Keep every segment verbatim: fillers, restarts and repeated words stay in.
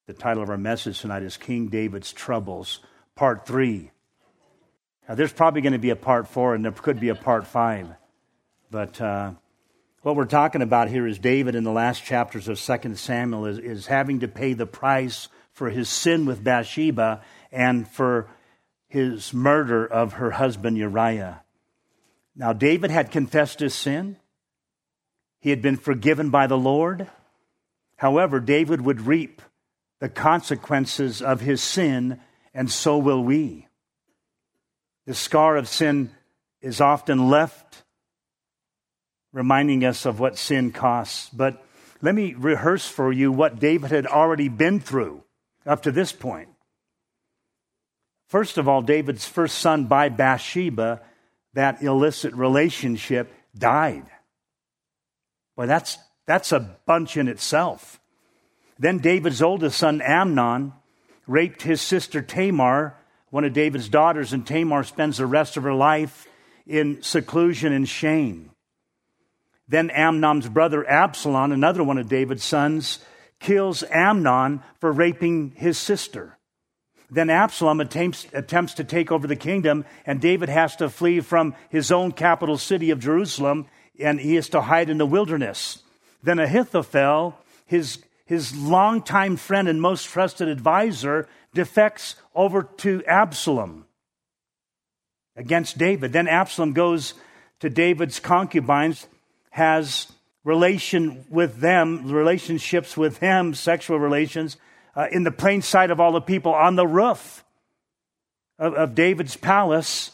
The title of our message tonight is King David's Troubles, Part three. Now, there's probably going to be a Part four, and there could be a Part five. But uh, what we're talking about here is David in the last chapters of Second Samuel is, is having to pay the price for his sin with Bathsheba and for his murder of her husband Uriah. Now, David had confessed his sin. He had been forgiven by the Lord. However, David would reap the consequences of his sin, and so will we. The scar of sin is often left, reminding us of what sin costs. But let me rehearse for you what David had already been through up to this point. First of all, David's first son by Bathsheba, that illicit relationship, died. Well, that's, that's a bunch in itself. Then David's oldest son, Amnon, raped his sister Tamar, one of David's daughters, and Tamar spends the rest of her life in seclusion and shame. Then Amnon's brother Absalom, another one of David's sons, kills Amnon for raping his sister. Then Absalom attempts, attempts to take over the kingdom, and David has to flee from his own capital city of Jerusalem, and he is to hide in the wilderness. Then Ahithophel, his His longtime friend and most trusted advisor, defects over to Absalom against David. Then Absalom goes to David's concubines, has relation with them, relationships with him, sexual relations, uh, in the plain sight of all the people on the roof of, of David's palace.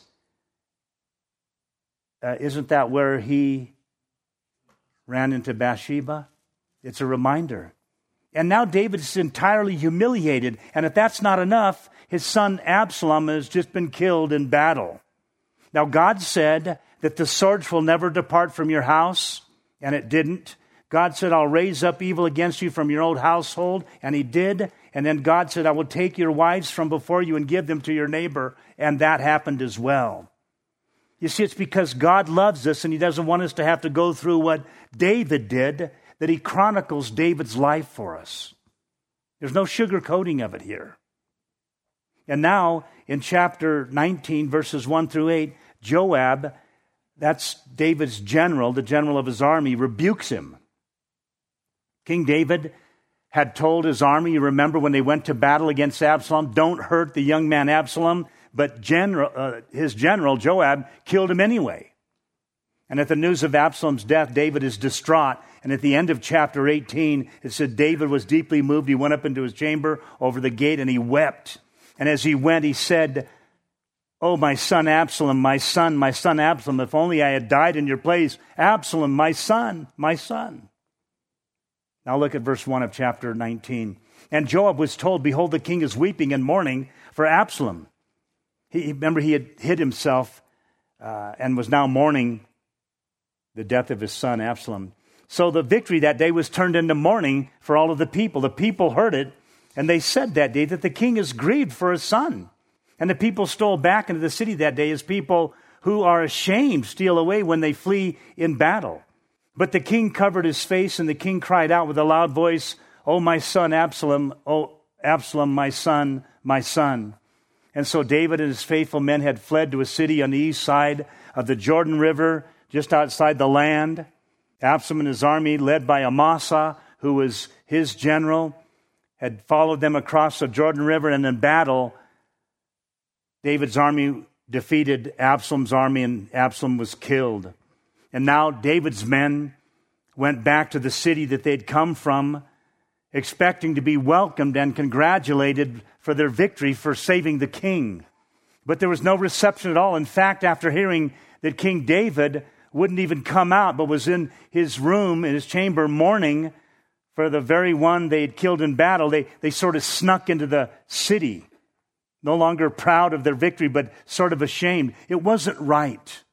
Uh, isn't that where he ran into Bathsheba? It's a reminder. And now David is entirely humiliated. And if that's not enough, his son Absalom has just been killed in battle. Now God said that the swords will never depart from your house, and it didn't. God said, I'll raise up evil against you from your old household, and he did. And then God said, I will take your wives from before you and give them to your neighbor, and that happened as well. You see, it's because God loves us, and he doesn't want us to have to go through what David did, that he chronicles David's life for us. There's no sugarcoating of it here. And now, in chapter nineteen, verses one through eight, Joab, that's David's general, the general of his army, rebukes him. King David had told his army, you remember when they went to battle against Absalom, don't hurt the young man Absalom, but general, uh, his general, Joab, killed him anyway. And at the news of Absalom's death, David is distraught. And at the end of chapter eighteen, it said David was deeply moved. He went up into his chamber over the gate and he wept. And as he went, he said, oh, my son Absalom, my son, my son Absalom, if only I had died in your place. Absalom, my son, my son. Now look at verse one of chapter nineteen. And Joab was told, behold, the king is weeping and mourning for Absalom. He, remember, he had hid himself uh, and was now mourning the death of his son Absalom. So the victory that day was turned into mourning for all of the people. The people heard it, and they said that day that the king is grieved for his son. And the people stole back into the city that day as people who are ashamed steal away when they flee in battle. But the king covered his face, and the king cried out with a loud voice, oh, my son Absalom, oh, Absalom, my son, my son. And so David and his faithful men had fled to a city on the east side of the Jordan River, just outside the land. Absalom and his army, led by Amasa, who was his general, had followed them across the Jordan River, and in battle, David's army defeated Absalom's army, and Absalom was killed. And now David's men went back to the city that they'd come from, expecting to be welcomed and congratulated for their victory for saving the king. But there was no reception at all. In fact, after hearing that King David wouldn't even come out, but was in his room, in his chamber, mourning for the very one they had killed in battle, they, they sort of snuck into the city, no longer proud of their victory, but sort of ashamed. It wasn't right.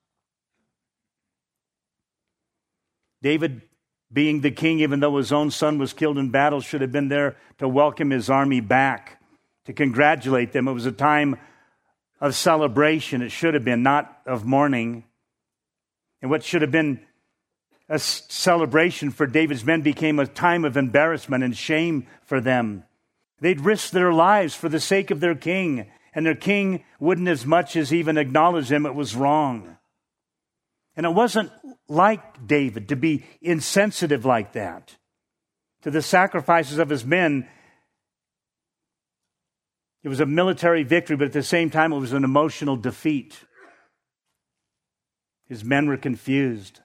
David, being the king, even though his own son was killed in battle, should have been there to welcome his army back, to congratulate them. It was a time of celebration. It should have been, not of mourning. And what should have been a celebration for David's men became a time of embarrassment and shame for them. They'd risk their lives for the sake of their king, and their king wouldn't as much as even acknowledge them. It was wrong. And it wasn't like David to be insensitive like that to the sacrifices of his men. It was a military victory, but at the same time, it was an emotional defeat. His men were confused.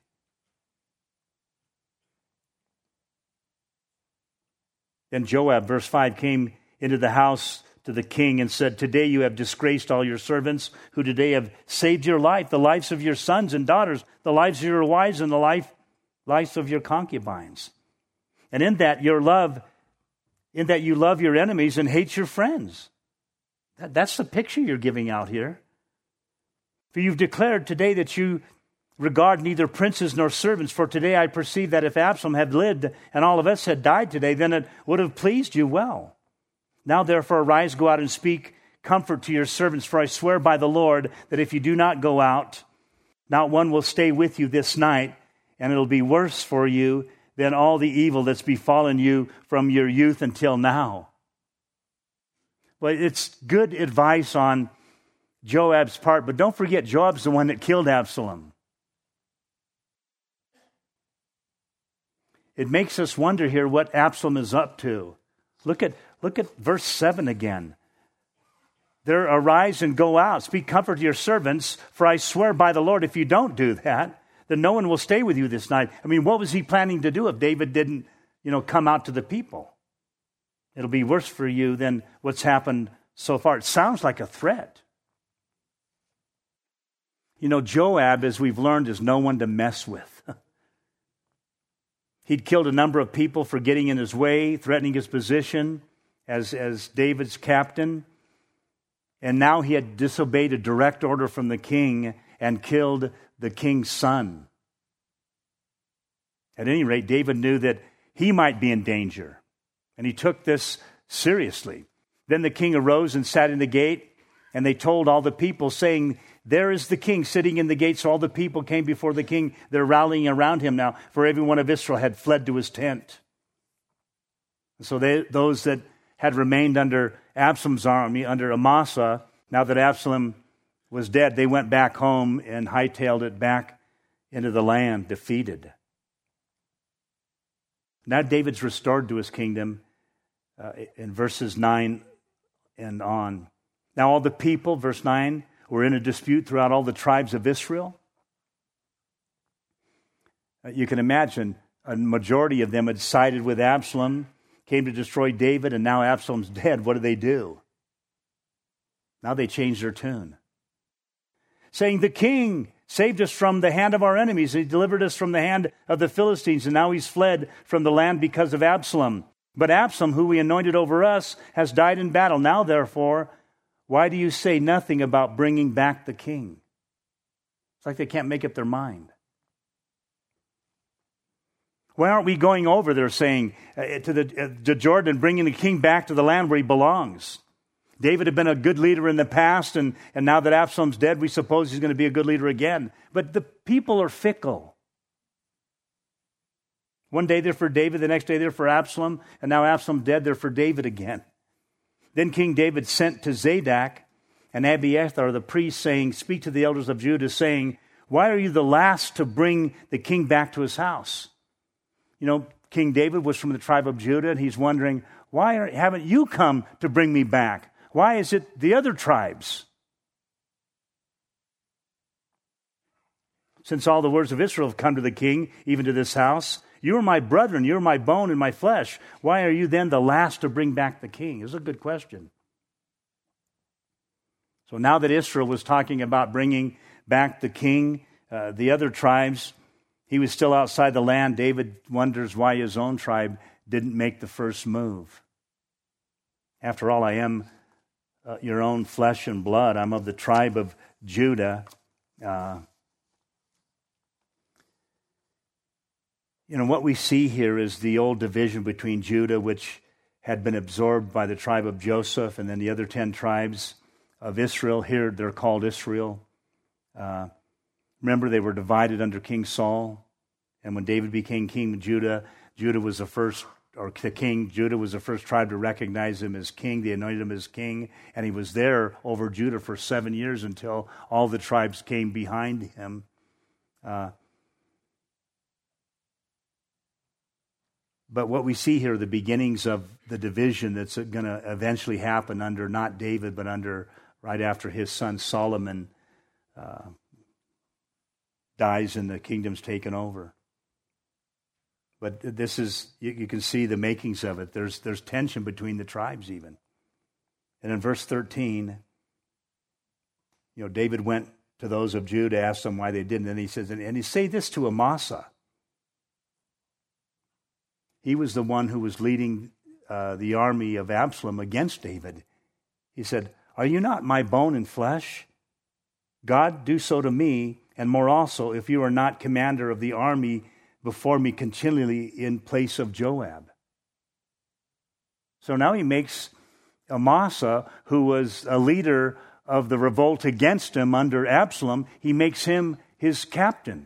Then Joab, verse five, came into the house to the king and said, "Today you have disgraced all your servants who today have saved your life, the lives of your sons and daughters, the lives of your wives, and the life, lives of your concubines. And in that your love, in that you love your enemies and hate your friends." That, that's the picture you're giving out here. For you've declared today that you regard neither princes nor servants. For today I perceive that if Absalom had lived and all of us had died today, then it would have pleased you well. Now therefore arise, go out and speak comfort to your servants. For I swear by the Lord that if you do not go out, not one will stay with you this night, and it'll be worse for you than all the evil that's befallen you from your youth until now. Well, it's good advice on Joab's part, but don't forget Joab's the one that killed Absalom. It makes us wonder here what Absalom is up to. Look at, look at verse seven again. There, arise and go out, speak comfort to your servants, for I swear by the Lord, if you don't do that, then no one will stay with you this night. I mean, what was he planning to do if David didn't, you know, come out to the people? It'll be worse for you than what's happened so far. It sounds like a threat. You know, Joab, as we've learned, is no one to mess with. He'd killed a number of people for getting in his way, threatening his position as, as David's captain. And now he had disobeyed a direct order from the king and killed the king's son. At any rate, David knew that he might be in danger, and he took this seriously. Then the king arose and sat in the gate, and they told all the people, saying, "There is the king sitting in the gate." So all the people came before the king. They're rallying around him now, for every one of Israel had fled to his tent. So they, those that had remained under Absalom's army, under Amasa, now that Absalom was dead, they went back home and hightailed it back into the land, defeated. Now David's restored to his kingdom uh, in verses nine and on. Now all the people, verse nine, were in a dispute throughout all the tribes of Israel. Uh, you can imagine a majority of them had sided with Absalom, came to destroy David, and now Absalom's dead. What do they do? Now they change their tune, saying, "The king saved us from the hand of our enemies. He delivered us from the hand of the Philistines, and now he's fled from the land because of Absalom. But Absalom, who we anointed over us, has died in battle. Now, therefore, why do you say nothing about bringing back the king?" It's like they can't make up their mind. Why aren't we going over, they're saying, uh, to, the, uh, to Jordan, bringing the king back to the land where he belongs? David had been a good leader in the past, and, and now that Absalom's dead, we suppose he's going to be a good leader again. But the people are fickle. One day they're for David, the next day they're for Absalom, and now Absalom's dead, they're for David again. Then King David sent to Zadok and Abiathar the priests, saying, "Speak to the elders of Judah, saying, why are you the last to bring the king back to his house?" You know, King David was from the tribe of Judah, and he's wondering, why are, haven't you come to bring me back? Why is it the other tribes? Since all the words of Israel have come to the king, even to this house, you are my brethren, you are my bone and my flesh. Why are you then the last to bring back the king? It's a good question. So now that Israel was talking about bringing back the king, uh, the other tribes, he was still outside the land. David wonders why his own tribe didn't make the first move. After all, I am uh, your own flesh and blood. I'm of the tribe of Judah. Uh, you know, what we see here is the old division between Judah, which had been absorbed by the tribe of Joseph, and then the other ten tribes of Israel. Here they're called Israel. Uh, remember, they were divided under King Saul. And when David became king of Judah, Judah was the first or the king. Judah was the first tribe to recognize him as king. They anointed him as king, and he was there over Judah for seven years until all the tribes came behind him. Uh, but what we see here are the beginnings of the division that's going to eventually happen under not David, but under right after his son Solomon uh, dies and the kingdom's taken over. But this is, you, you can see the makings of it. There's, there's tension between the tribes even. And in verse thirteen, you know, David went to those of Judah, asked them why they didn't. And he says, and he say this to Amasa. He was the one who was leading uh, the army of Absalom against David. He said, are you not my bone and flesh? God, do so to me, and more also, if you are not commander of the army before me continually in place of Joab. So now he makes Amasa, who was a leader of the revolt against him under Absalom, he makes him his captain.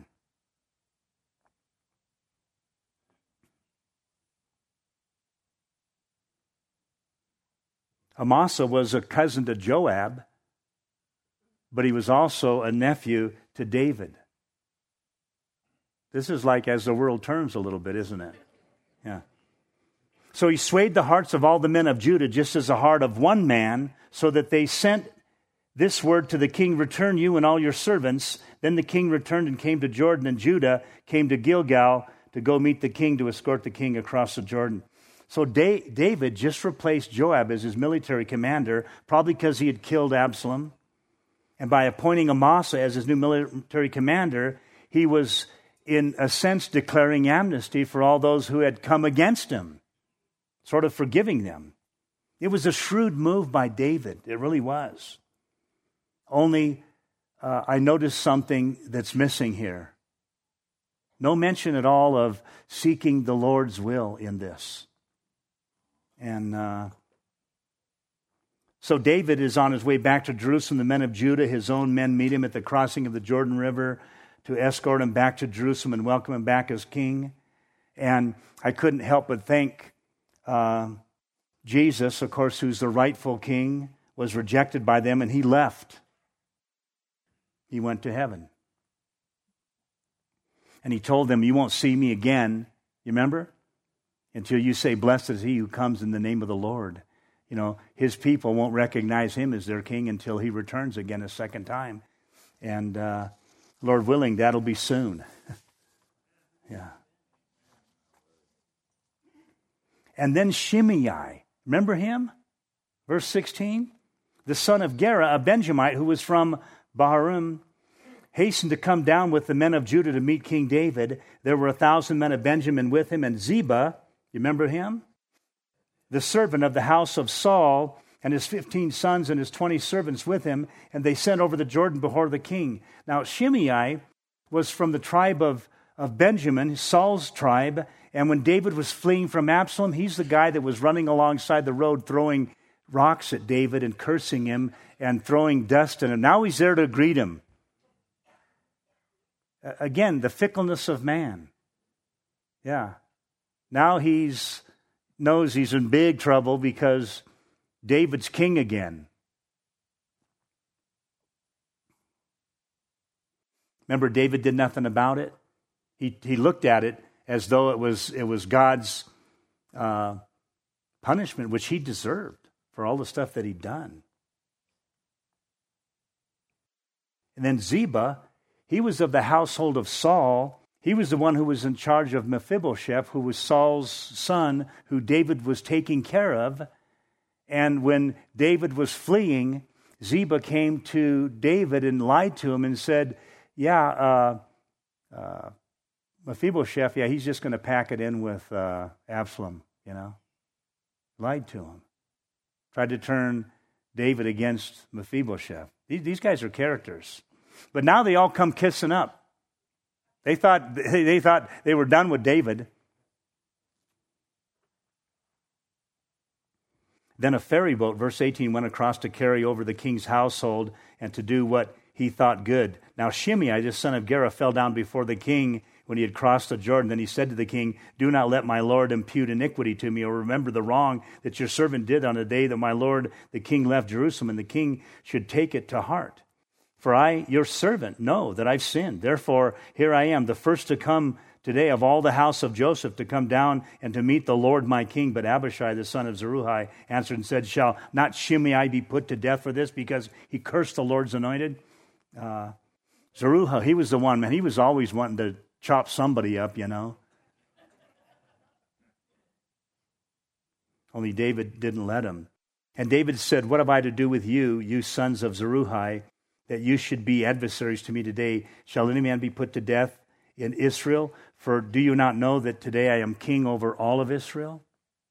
Amasa was a cousin to Joab, but he was also a nephew to David. This is like as the world turns a little bit, isn't it? Yeah. So he swayed the hearts of all the men of Judah just as the heart of one man, so that they sent this word to the king, return you and all your servants. Then the king returned and came to Jordan, and Judah came to Gilgal to go meet the king, to escort the king across the Jordan. So David just replaced Joab as his military commander, probably because he had killed Absalom. And by appointing Amasa as his new military commander, he was, in a sense, declaring amnesty for all those who had come against him, sort of forgiving them. It was a shrewd move by David. It really was. Only uh, I noticed something that's missing here. No mention at all of seeking the Lord's will in this. And uh, so David is on his way back to Jerusalem. The men of Judah, his own men, meet him at the crossing of the Jordan River to escort him back to Jerusalem and welcome him back as king. And I couldn't help but think uh, Jesus, of course, who's the rightful king, was rejected by them, and he left. He went to heaven. And he told them, you won't see me again, you remember? Until you say, blessed is he who comes in the name of the Lord. You know, his people won't recognize him as their king until he returns again a second time. And uh, Lord willing, that'll be soon. Yeah. And then Shimei, remember him? Verse sixteen, the son of Gera, a Benjamite who was from Bahurim, hastened to come down with the men of Judah to meet King David. There were a thousand men of Benjamin with him, and Ziba, you remember him? The servant of the house of Saul, and his fifteen sons and his twenty servants with him, and they sent over the Jordan before the king. Now Shimei was from the tribe of, of Benjamin, Saul's tribe, and when David was fleeing from Absalom, he's the guy that was running alongside the road throwing rocks at David and cursing him and throwing dust at him. Now he's there to greet him. Again, the fickleness of man. Yeah. Now he's knows he's in big trouble because David's king again. Remember, David did nothing about it. He he looked at it as though it was it was God's uh, punishment, which he deserved for all the stuff that he'd done. And then Ziba, he was of the household of Saul. He was the one who was in charge of Mephibosheth, who was Saul's son, who David was taking care of. And when David was fleeing, Ziba came to David and lied to him and said, yeah, uh, uh, Mephibosheth, yeah, he's just going to pack it in with uh, Absalom, you know. Lied to him. Tried to turn David against Mephibosheth. These, these guys are characters. But now they all come kissing up. They thought they thought they were done with David. Then a ferry boat, verse eighteen, went across to carry over the king's household and to do what he thought good. Now Shimei, the son of Gera, fell down before the king when he had crossed the Jordan. Then he said to the king, do not let my lord impute iniquity to me, or remember the wrong that your servant did on the day that my lord the king left Jerusalem, and the king should take it to heart. For I, your servant, know that I've sinned. Therefore, here I am, the first to come today of all the house of Joseph, to come down and to meet the Lord my king. But Abishai, the son of Zeruiah, answered and said, shall not Shimei be put to death for this, because he cursed the Lord's anointed? Uh, Zeruiah, he was the one, man, he was always wanting to chop somebody up, you know. Only David didn't let him. And David said, what have I to do with you, you sons of Zeruiah, that you should be adversaries to me today? Shall any man be put to death in Israel? For do you not know that today I am king over all of Israel?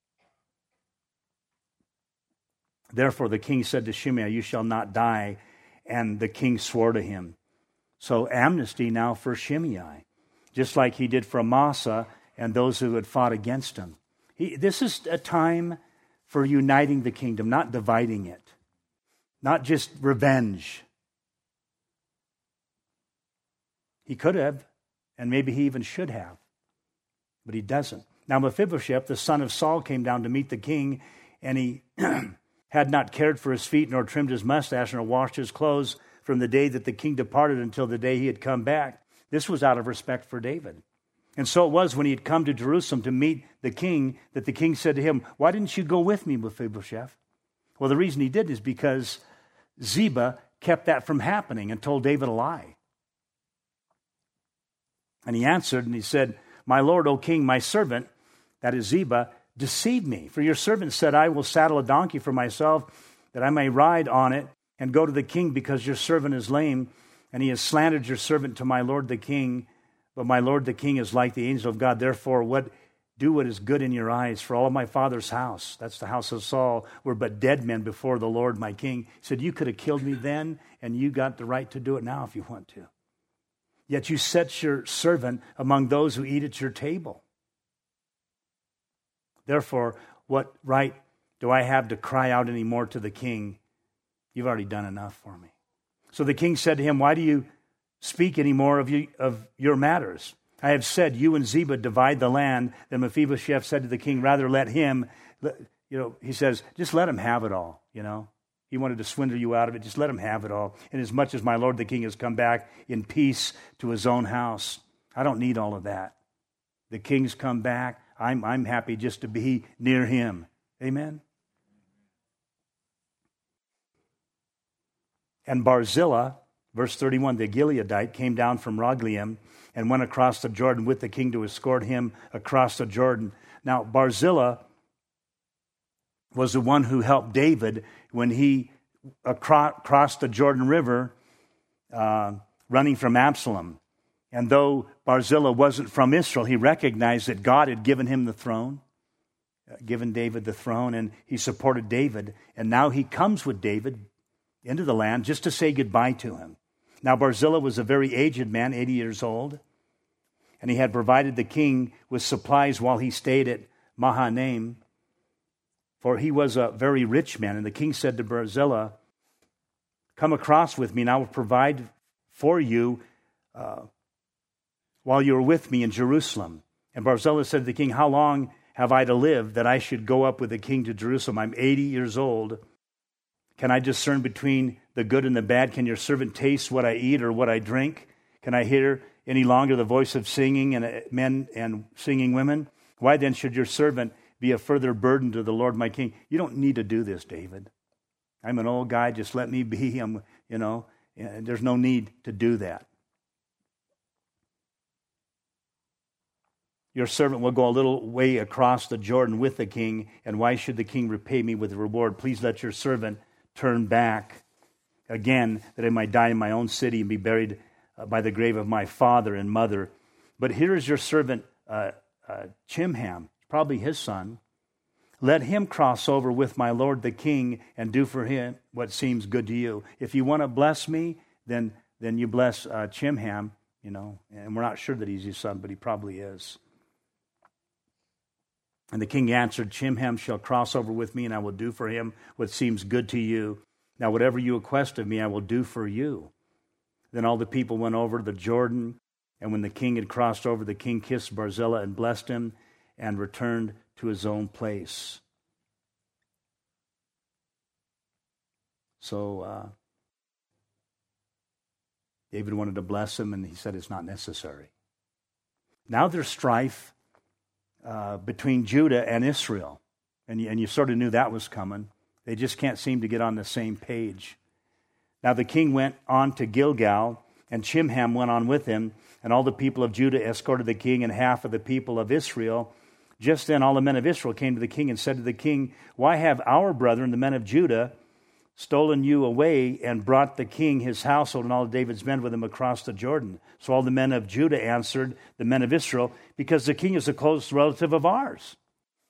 Therefore the king said to Shimei, you shall not die. And the king swore to him. So amnesty now for Shimei, just like he did for Amasa and those who had fought against him. He, this is a time for uniting the kingdom, not dividing it, not just revenge. He could have, and maybe he even should have, but he doesn't. Now Mephibosheth, the son of Saul, came down to meet the king, and he had not cared for his feet, nor trimmed his mustache, nor washed his clothes from the day that the king departed until the day he had come back. This was out of respect for David. And so it was when he had come to Jerusalem to meet the king that the king said to him, why didn't you go with me, Mephibosheth? Well, the reason he did is because Ziba kept that from happening and told David a lie. And he answered and he said, my lord, O king, my servant, that is Ziba, deceived me. For your servant said, I will saddle a donkey for myself, that I may ride on it and go to the king, because your servant is lame, and he has slandered your servant to my lord the king. But my lord the king is like the angel of God. Therefore, what do what is good in your eyes. For all of my father's house, that's the house of Saul, were but dead men before the Lord my king. He said, you could have killed me then, and you got the right to do it now if you want to. Yet you set your servant among those who eat at your table. Therefore, what right do I have to cry out any more to the king? You've already done enough for me. So the king said to him, why do you speak any more of, you, of your matters? I have said, you and Ziba divide the land. Then Mephibosheth said to the king, rather let him, you know, he says, just let him have it all, you know. He wanted to swindle you out of it. Just let him have it all. Inasmuch as my lord the king has come back in peace to his own house. I don't need all of that. The king's come back. I'm, I'm happy just to be near him. Amen? And Barzillai, verse thirty-one, the Gileadite, came down from Rogelim and went across the Jordan with the king to escort him across the Jordan. Now, Barzillai was the one who helped David when he crossed the Jordan River uh, running from Absalom. And though Barzillai wasn't from Israel, he recognized that God had given him the throne, uh, given David the throne, and he supported David. And now he comes with David into the land just to say goodbye to him. Now Barzillai was a very aged man, eighty years old, and he had provided the king with supplies while he stayed at Mahanaim, for he was a very rich man. And the king said to Barzillai, come across with me, and I will provide for you uh, while you are with me in Jerusalem. And Barzillai said to the king, how long have I to live that I should go up with the king to Jerusalem? I'm eighty years old. Can I discern between the good and the bad? Can your servant taste what I eat or what I drink? Can I hear any longer the voice of singing and uh, men and singing women? Why then should your servant be a further burden to the Lord my king? You don't need to do this, David. I'm an old guy. Just let me be. I'm, you know, there's no need to do that. Your servant will go a little way across the Jordan with the king, and why should the king repay me with a reward? Please let your servant turn back again, that I might die in my own city and be buried uh, by the grave of my father and mother. But here is your servant uh, uh, Chimham, probably his son. Let him cross over with my lord the king and do for him what seems good to you. If you want to bless me, then then you bless uh, Chimham, you know. And we're not sure that he's his son, but he probably is. And the king answered, Chimham shall cross over with me, and I will do for him what seems good to you. Now whatever you request of me, I will do for you. Then all the people went over the Jordan And when the king had crossed over, the king kissed Barzillai and blessed him and returned to his own place. So uh, David wanted to bless him, and he said it's not necessary. Now there's strife uh, between Judah and Israel. And you, and you sort of knew that was coming. They just can't seem to get on the same page. Now the king went on to Gilgal, and Chimham went on with him, and all the people of Judah escorted the king and half of the people of Israel. Just then all the men of Israel came to the king and said to the king, "Why have our brethren, the men of Judah, stolen you away and brought the king, his household, and all of David's men with him across the Jordan?" So all the men of Judah answered the men of Israel, "Because the king is a close relative of ours.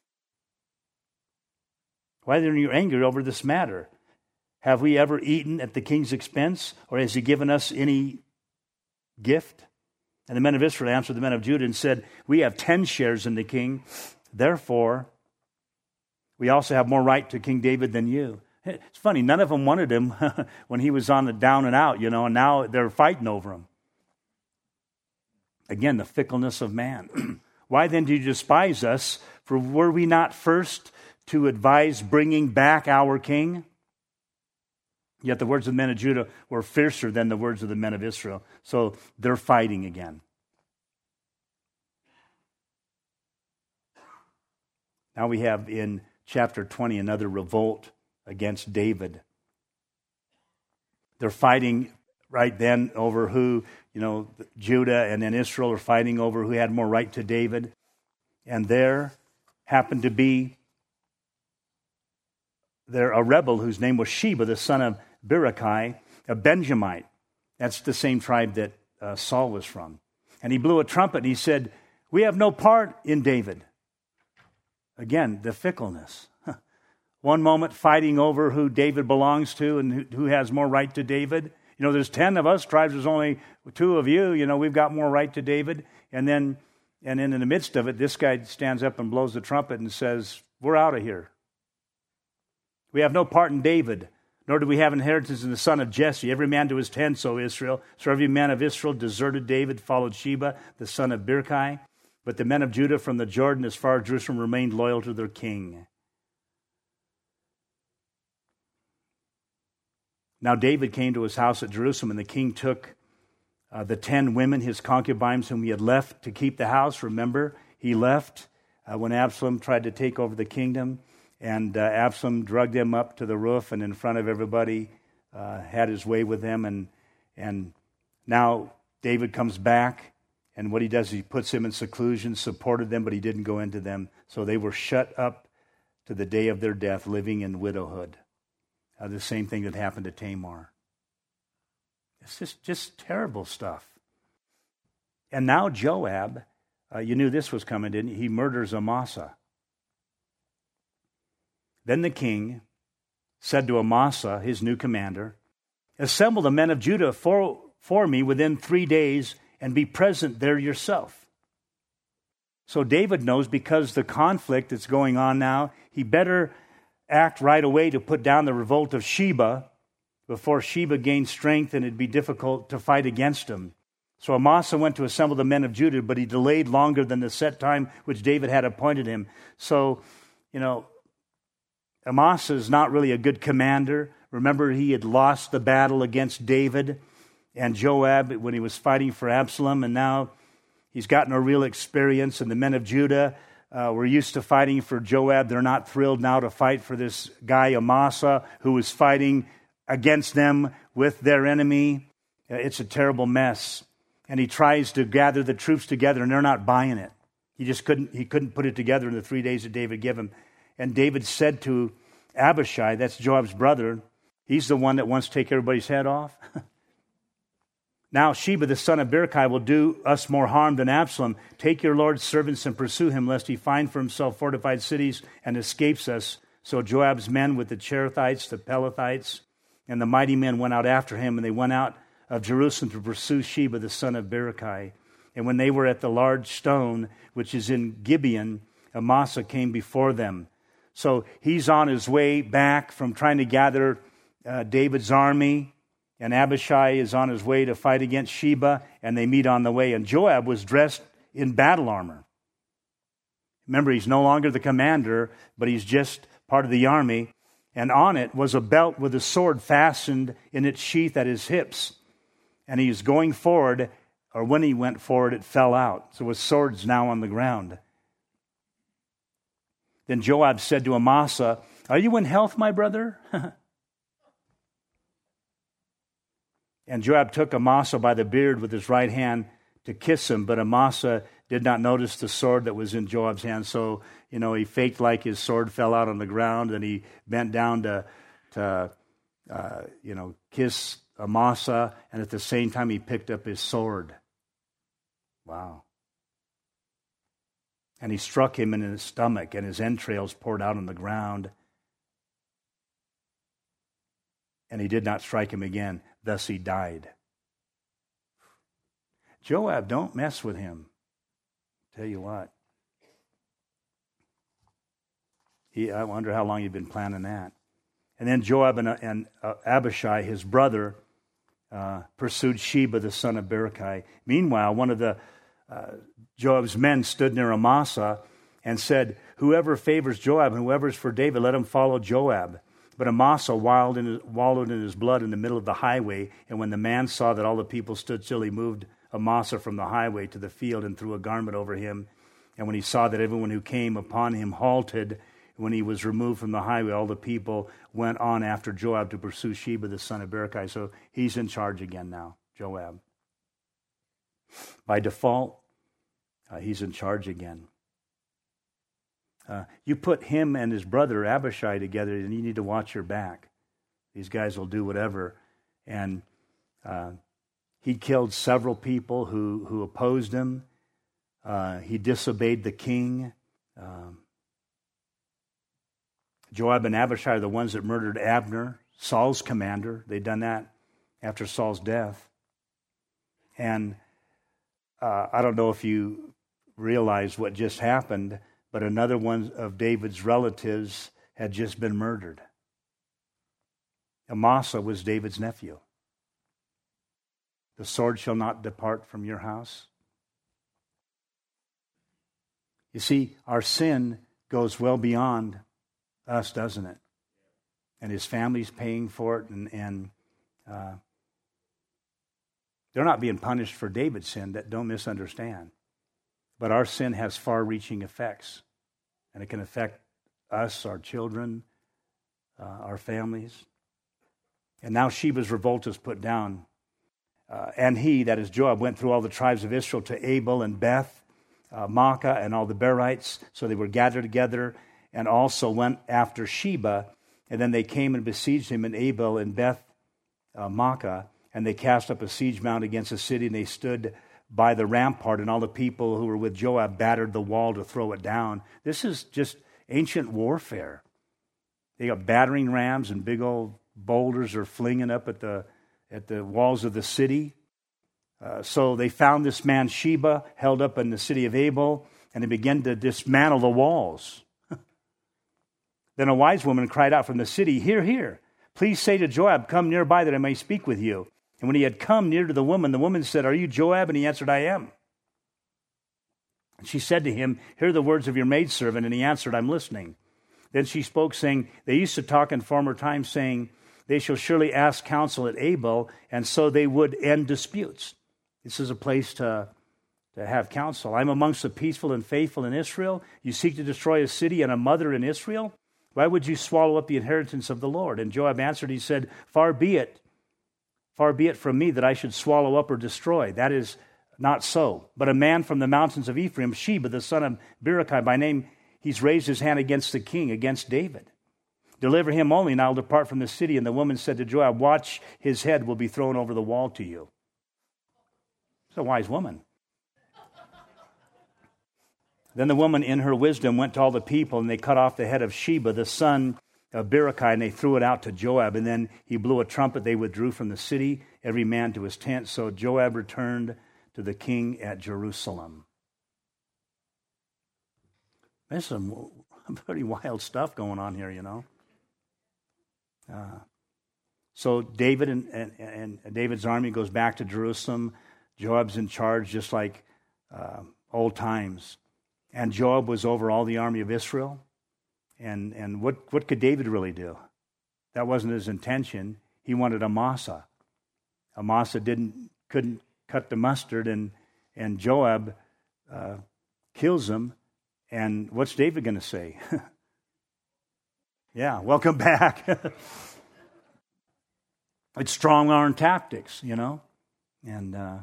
Why then are you angry over this matter? Have we ever eaten at the king's expense, or has he given us any gift?" And the men of Israel answered the men of Judah and said, "We have ten shares in the king. Therefore, we also have more right to King David than you." It's funny, none of them wanted him when he was on the down and out, you know, and now they're fighting over him. Again, the fickleness of man. "Why then do you despise us? For were we not first to advise bringing back our king?" Yet the words of the men of Judah were fiercer than the words of the men of Israel. So they're fighting again. Now we have in chapter twenty another revolt against David. They're fighting right then over who, you know, Judah and then Israel are fighting over who had more right to David. And there happened to be there a rebel whose name was Sheba, the son of Berechiah, a Benjamite. That's the same tribe that uh, Saul was from. And he blew a trumpet and he said, "We have no part in David." Again, the fickleness. One moment fighting over who David belongs to and who, who has more right to David. You know, there's ten of us tribes, there's only two of you. You know, we've got more right to David. And then, and then in the midst of it, this guy stands up and blows the trumpet and says, "We're out of here. We have no part in David, nor do we have inheritance in the son of Jesse. Every man to his tent, so Israel. So every man of Israel deserted David, followed Sheba, the son of Berechiah. But the men of Judah from the Jordan as far as Jerusalem remained loyal to their king." Now David came to his house at Jerusalem, and the king took uh, the ten women, his concubines, whom he had left to keep the house. Remember, he left uh, when Absalom tried to take over the kingdom. And uh, Absalom drugged them up to the roof and in front of everybody uh, had his way with them. And and now David comes back, and what he does is he puts them in seclusion, supported them, but he didn't go into them. So they were shut up to the day of their death, living in widowhood. Uh, the same thing that happened to Tamar. It's just, just terrible stuff. And now Joab, uh, you knew this was coming, didn't you? He murders Amasa. Then the king said to Amasa, his new commander, "Assemble the men of Judah for, for me within three days and be present there yourself." So David knows because the conflict that's going on now, he better act right away to put down the revolt of Sheba before Sheba gained strength and it'd be difficult to fight against him. So Amasa went to assemble the men of Judah, but he delayed longer than the set time which David had appointed him. So, you know, Amasa is not really a good commander. Remember, he had lost the battle against David and Joab when he was fighting for Absalom, and now he's gotten a real experience, and the men of Judah uh, were used to fighting for Joab. They're not thrilled now to fight for this guy Amasa who is fighting against them with their enemy. It's a terrible mess. And he tries to gather the troops together, and they're not buying it. He just couldn't, he couldn't put it together in the three days that David gave him. And David said to Abishai, that's Joab's brother, he's the one that wants to take everybody's head off. "Now Sheba, the son of Berechiah, will do us more harm than Absalom. Take your Lord's servants and pursue him, lest he find for himself fortified cities and escapes us." So Joab's men with the Cherethites, the Pelethites, and the mighty men went out after him, and they went out of Jerusalem to pursue Sheba, the son of Berechiah. And when they were at the large stone, which is in Gibeon, Amasa came before them. So he's on his way back from trying to gather uh, David's army, and Abishai is on his way to fight against Sheba, and they meet on the way. And Joab was dressed in battle armor. Remember, he's no longer the commander, but he's just part of the army. And on it was a belt with a sword fastened in its sheath at his hips. And he was going forward, or when he went forward, it fell out. So his sword's now on the ground. Then Joab said to Amasa, "Are you in health, my brother?" And Joab took Amasa by the beard with his right hand to kiss him, but Amasa did not notice the sword that was in Joab's hand. So, you know, he faked like his sword fell out on the ground, and he bent down to, to uh, you know, kiss Amasa, and at the same time he picked up his sword. Wow. And he struck him in his stomach, and his entrails poured out on the ground. And he did not strike him again. Thus he died. Joab, don't mess with him. Tell you what. He, I wonder how long he'd been planning that. And then Joab and, and uh, Abishai, his brother, uh, pursued Sheba, the son of Berechiah. Meanwhile, one of the uh, Joab's men stood near Amasa and said, "Whoever favors Joab and whoever is for David, let him follow Joab." But Amasa wallowed in, his, wallowed in his blood in the middle of the highway, and when the man saw that all the people stood still, he moved Amasa from the highway to the field and threw a garment over him. And when he saw that everyone who came upon him halted, when he was removed from the highway, all the people went on after Joab to pursue Sheba, the son of Berechiah. So he's in charge again now, Joab. By default, uh, he's in charge again. Uh, you put him and his brother Abishai together, and you need to watch your back. These guys will do whatever. And uh, he killed several people who, who opposed him. Uh, he disobeyed the king. Um, Joab and Abishai are the ones that murdered Abner, Saul's commander. They'd done that after Saul's death. And uh, I don't know if you realize what just happened, but another one of David's relatives had just been murdered. Amasa was David's nephew. The sword shall not depart from your house. You see, our sin goes well beyond us, doesn't it? And his family's paying for it, and, and uh, they're not being punished for David's sin. That don't misunderstand. But our sin has far-reaching effects, and it can affect us, our children, uh, our families. And now Sheba's revolt is put down. Uh, and he, that is Joab, went through all the tribes of Israel to Abel and Beth, uh, Maacah, and all the Berites. So they were gathered together, and also went after Sheba. And then they came and besieged him in Abel and Beth uh, Maacah, and they cast up a siege mound against the city, and they stood by the rampart, and all the people who were with Joab battered the wall to throw it down. This is just ancient warfare. They got battering rams and big old boulders are flinging up at the at the walls of the city. Uh, so they found this man Sheba held up in the city of Abel, and they began to dismantle the walls. Then a wise woman cried out from the city, "Hear, hear! Please say to Joab, 'Come nearby that I may speak with you.' And when he had come near to the woman, the woman said, 'Are you Joab?' And he answered, 'I am.' And she said to him, 'Hear the words of your maidservant.' And he answered, 'I'm listening.' Then she spoke, saying, 'They used to talk in former times, saying, they shall surely ask counsel at Abel, and so they would end disputes.'" This is a place to, to have counsel. "I'm amongst the peaceful and faithful in Israel. You seek to destroy a city and a mother in Israel? Why would you swallow up the inheritance of the Lord?" And Joab answered, he said, Far be it. Far be it from me that I should swallow up or destroy. That is not so. But a man from the mountains of Ephraim, Sheba, the son of Berechiah by name, he's raised his hand against the king, against David. Deliver him only, and I'll depart from the city. And the woman said to Joab, "Watch, his head will be thrown over the wall to you." It's a wise woman. Then the woman in her wisdom went to all the people, and they cut off the head of Sheba, the son of Berechiah, and they threw it out to Joab. And then he blew a trumpet. They withdrew from the city, every man to his tent. So Joab returned to the king at Jerusalem. There's some pretty wild stuff going on here, you know. Uh, So David and, and, and David's army goes back to Jerusalem. Joab's in charge, just like uh, old times. And Joab was over all the army of Israel. And and what, what could David really do? That wasn't his intention. He wanted Amasa. Amasa didn't couldn't cut the mustard, and and Joab uh, kills him. And what's David going to say? Yeah, welcome back. It's strong arm tactics, you know, and uh,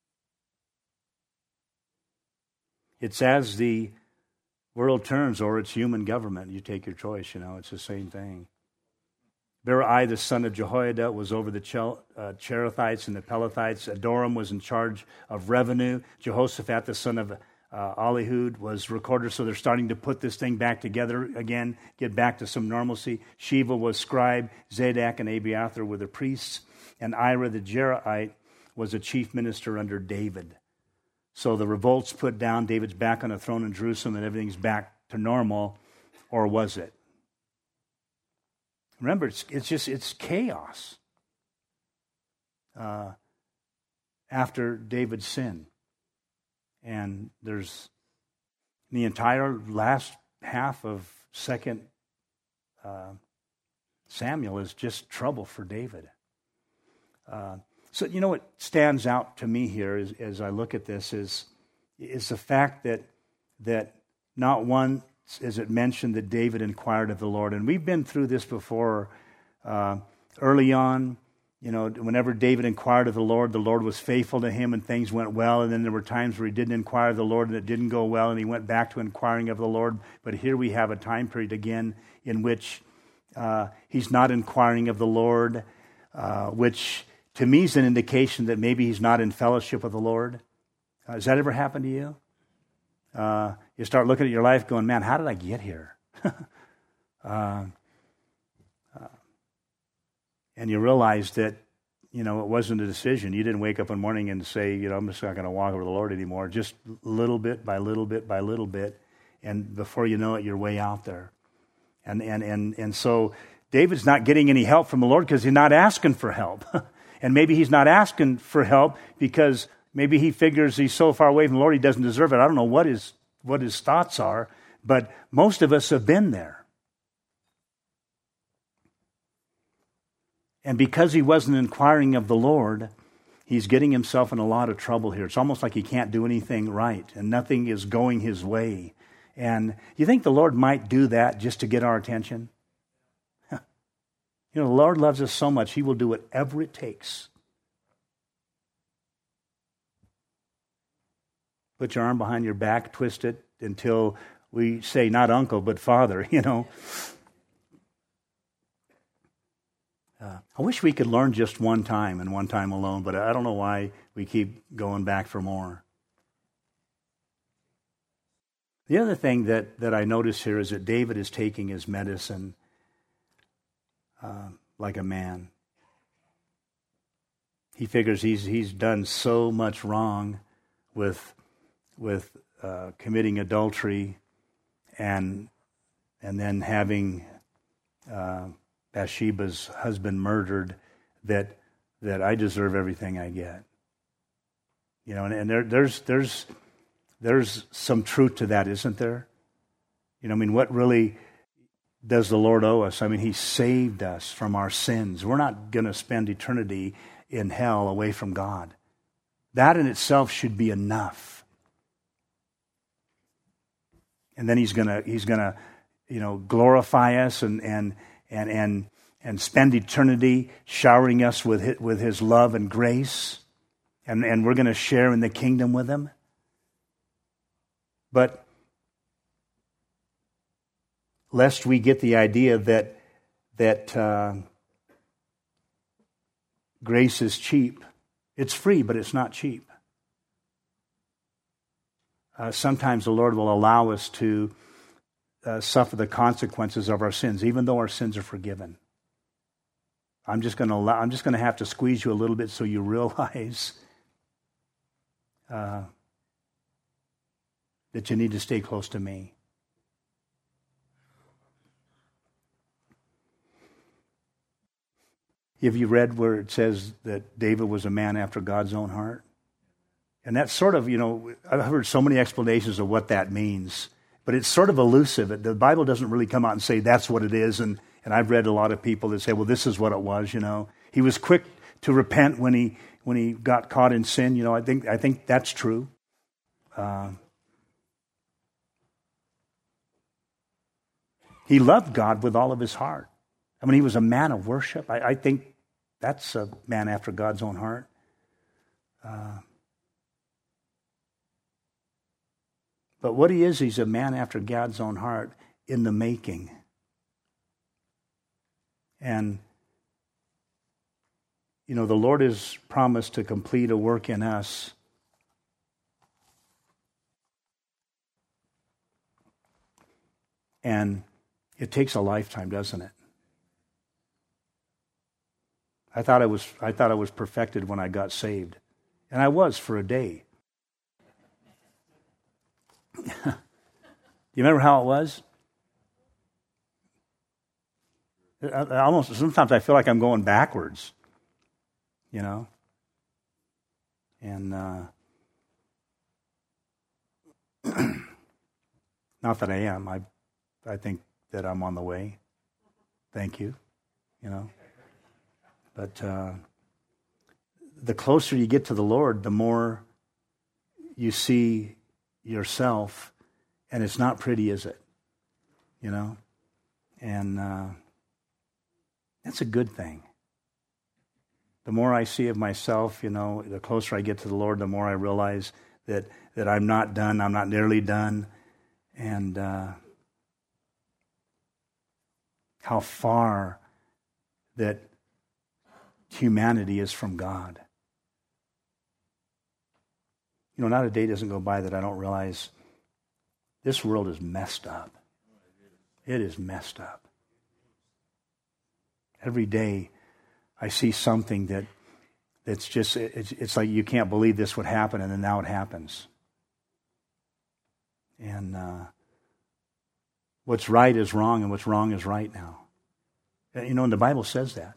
it's as the world turns, or it's human government. You take your choice, you know, it's the same thing. Berai, the son of Jehoiada, was over the Chel- uh, Cherethites and the Pelethites. Adoram was in charge of revenue. Jehoshaphat, the son of uh, Ahihud, was recorder. So they're starting to put this thing back together again, get back to some normalcy. Sheva was scribe. Zadok and Abiathar were the priests. And Ira the Jerahite was a chief minister under David. So the revolt's put down, David's back on the throne in Jerusalem, and everything's back to normal. Or was it? Remember, it's, it's just, it's chaos uh, after David's sin. And there's the entire last half of Second uh, Samuel is just trouble for David. Uh, so, you know what stands out to me here as, as I look at this is, is the fact that that not one is it mentioned that David inquired of the Lord. And we've been through this before. Uh, early on, you know, whenever David inquired of the Lord, the Lord was faithful to him and things went well. And then there were times where he didn't inquire of the Lord and it didn't go well, and he went back to inquiring of the Lord. But here we have a time period again in which uh, he's not inquiring of the Lord, uh, which to me is an indication that maybe he's not in fellowship with the Lord. Uh, has that ever happened to you? Uh, you start looking at your life going, man, how did I get here? uh, uh, and you realize that, you know, it wasn't a decision. You didn't wake up one morning and say, you know, I'm just not going to walk over the Lord anymore. Just little bit by little bit by little bit. And before you know it, you're way out there. And and and and so David's not getting any help from the Lord because he's not asking for help. And maybe he's not asking for help because maybe he figures he's so far away from the Lord he doesn't deserve it. I don't know what his what his thoughts are, but most of us have been there. And because he wasn't inquiring of the Lord, he's getting himself in a lot of trouble here. It's almost like he can't do anything right, and nothing is going his way. And you think the Lord might do that just to get our attention? You know, the Lord loves us so much, he will do whatever it takes. Put your arm behind your back, twist it until we say, not uncle, but father, you know. Uh, I wish we could learn just one time and one time alone, but I don't know why we keep going back for more. The other thing that, that I notice here is that David is taking his medicine uh, like a man. He figures he's he's done so much wrong with with uh, committing adultery and and then having uh, Bathsheba's husband murdered, that that I deserve everything I get. You know, and, and there, there's there's there's some truth to that, isn't there? You know, I mean, what really does the Lord owe us? I mean, he saved us from our sins. We're not going to spend eternity in hell away from God. That in itself should be enough. And then he's gonna he's gonna, you know, glorify us and and and and and spend eternity showering us with his, with his love and grace, and and we're going to share in the kingdom with him. But lest we get the idea that that uh, grace is cheap, it's free, but it's not cheap. Uh, sometimes the Lord will allow us to uh, suffer the consequences of our sins, even though our sins are forgiven. I'm just going to allow, I'm just going to have to squeeze you a little bit so you realize uh, that you need to stay close to me. Have you read where it says that David was a man after God's own heart? And that's sort of, you know, I've heard so many explanations of what that means, but it's sort of elusive. The Bible doesn't really come out and say that's what it is. And, and I've read a lot of people that say, well, this is what it was, you know. He was quick to repent when he when he got caught in sin. You know, I think I think that's true. Uh, he loved God with all of his heart. I mean, he was a man of worship. I, I think that's a man after God's own heart. Uh, but what he is, he's a man after God's own heart in the making. And, you know, the Lord has promised to complete a work in us. And it takes a lifetime, doesn't it? I thought I was I thought I was perfected when I got saved. And I was for a day. You remember how it was? I, I almost sometimes I feel like I'm going backwards. You know? And uh, not that I am. I I think that I'm on the way. Thank you. You know? But uh, the closer you get to the Lord, the more you see yourself, and it's not pretty, is it? You know? And uh, that's a good thing. The more I see of myself, you know, the closer I get to the Lord, the more I realize that, that I'm not done, I'm not nearly done, and uh, how far that humanity is from God. You know, not a day doesn't go by that I don't realize this world is messed up. It is messed up. Every day I see something that that's just, it's, it's like you can't believe this would happen, and then now it happens. And uh, what's right is wrong, and what's wrong is right now. You know, and the Bible says that.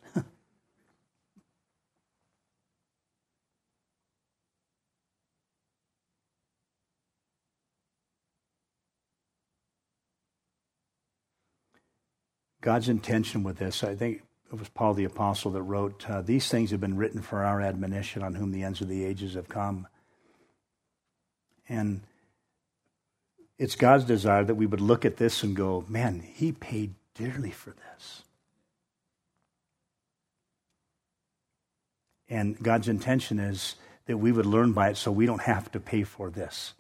God's intention with this, I think it was Paul the Apostle that wrote, uh, these things have been written for our admonition, on whom the ends of the ages have come. And it's God's desire that we would look at this and go, man, he paid dearly for this. And God's intention is that we would learn by it so we don't have to pay for this.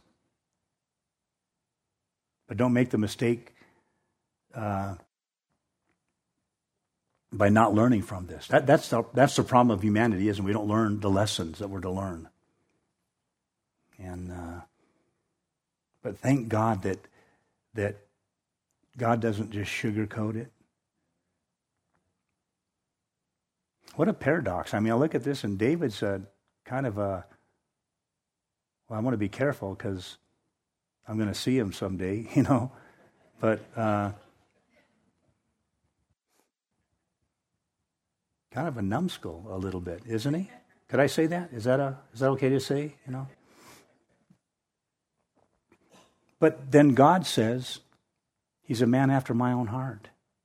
But don't make the mistake uh, by not learning from this. That, that's, the, that's the problem of humanity, isn't it? We don't learn the lessons that we're to learn. And uh, but thank God that that God doesn't just sugarcoat it. What a paradox. I mean, I look at this, and David's a kind of a, well, I want to be careful because I'm going to see him someday, you know. But uh, kind of a numbskull a little bit, isn't he? Could I say that? Is that a is that okay to say, you know? But then God says, he's a man after my own heart.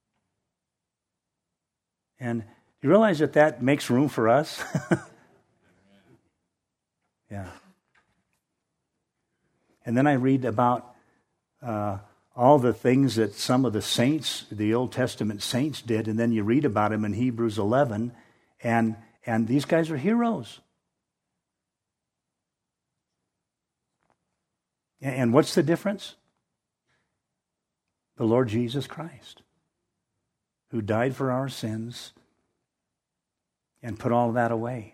And you realize that that makes room for us? Yeah. And then I read about uh, all the things that some of the saints, the Old Testament saints did, and then you read about them in Hebrews eleven, and and these guys are heroes. And what's the difference? The Lord Jesus Christ, who died for our sins and put all that away.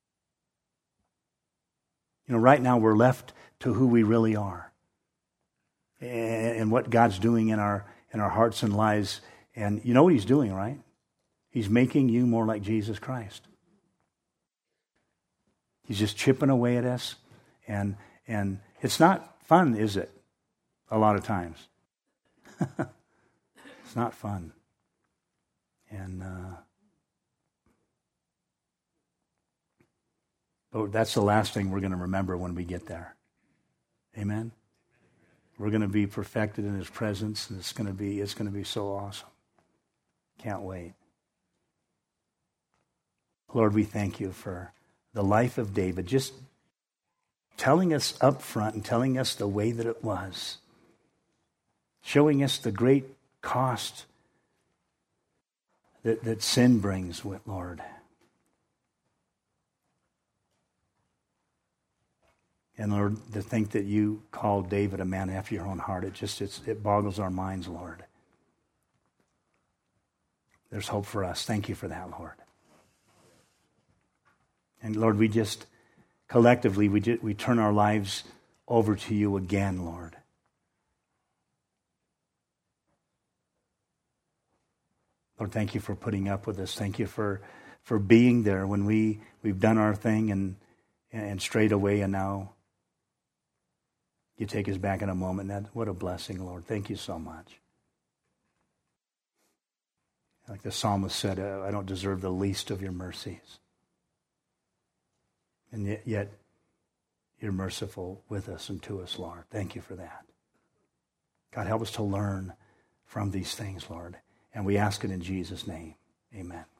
You know, right now we're left to who we really are and what God's doing in our in our hearts and lives. And you know what he's doing, right? He's making you more like Jesus Christ. He's just chipping away at us. And and it's not fun, is it? A lot of times. It's not fun. And uh, But that's the last thing we're going to remember when we get there. Amen? We're going to be perfected in his presence, and it's going to be, it's going to be so awesome. Can't wait. Lord, we thank you for the life of David, just telling us up front and telling us the way that it was, showing us the great cost that, that sin brings with, Lord. And Lord, to think that you called David a man after your own heart, it just it's, it boggles our minds, Lord. There's hope for us. Thank you for that, Lord. And Lord, we just collectively, we just, we turn our lives over to you again, Lord. Lord, thank you for putting up with us. Thank you for, for being there when we, we've done our thing and, and strayed away, and now you take us back in a moment. That, what a blessing, Lord. Thank you so much. Like the psalmist said, uh, I don't deserve the least of your mercies. And yet, yet you're merciful with us and to us, Lord. Thank you for that. God, help us to learn from these things, Lord. And we ask it in Jesus' name. Amen.